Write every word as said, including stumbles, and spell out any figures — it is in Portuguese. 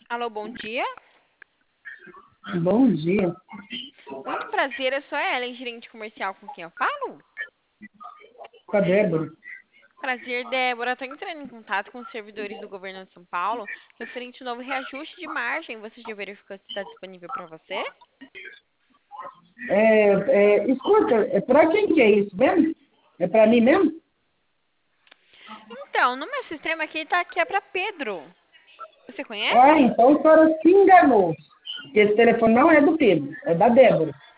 Alô, bom dia. Bom dia. Muito prazer, eu sou a Ellen, gerente comercial com quem eu falo. Com a Débora. Prazer, Débora. Estou entrando em contato com os servidores do governo de São Paulo referente ao novo reajuste de margem. Você já verificou se está disponível para você? É, é, escuta, é para quem que é isso mesmo? É para mim mesmo? Então, no meu sistema aqui está que é para Pedro. Você Ah, conhece? então a senhora se enganou. Porque esse telefone não é do Pedro, é da Débora.